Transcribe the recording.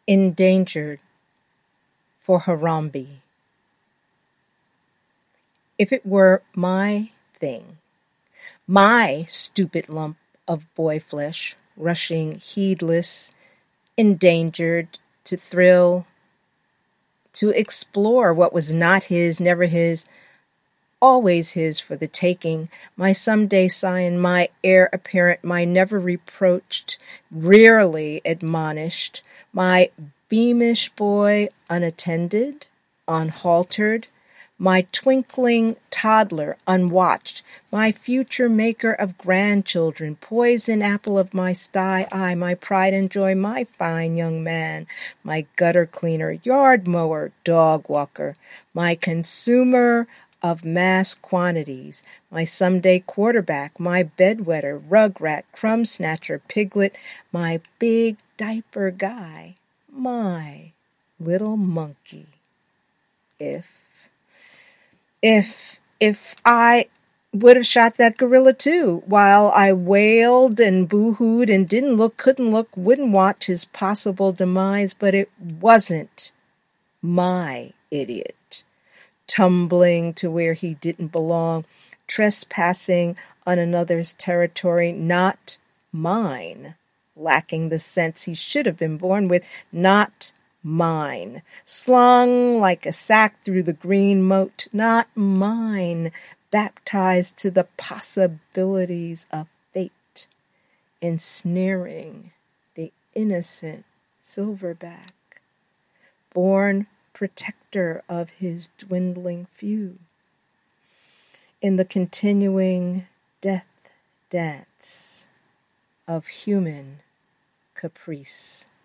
Endangered for Harambe. If it were my thing, my stupid lump of boy flesh, rushing heedless, endangered, to thrill, to explore what was not his, never his, always his for the taking, my someday scion, my heir apparent, my never reproached, rarely admonished, my beamish boy unattended, unhaltered, my twinkling toddler unwatched, my future maker of grandchildren, poison apple of my sty eye, my pride and joy, my fine young man, my gutter cleaner, yard mower, dog walker, my consumer of mass quantities, my someday quarterback, my bedwetter, rug rat, crumb snatcher, piglet, my big diaper guy, my little monkey. If I would have shot that gorilla too, while I wailed and boo-hooed and couldn't look, wouldn't watch his possible demise, but it wasn't my idiot, tumbling to where he didn't belong, trespassing on another's territory, not mine, lacking the sense he should have been born with, not mine, slung like a sack through the green moat, not mine, baptized to the possibilities of fate, ensnaring the innocent silverback, born protector of his dwindling few, in the continuing death dance of human caprice.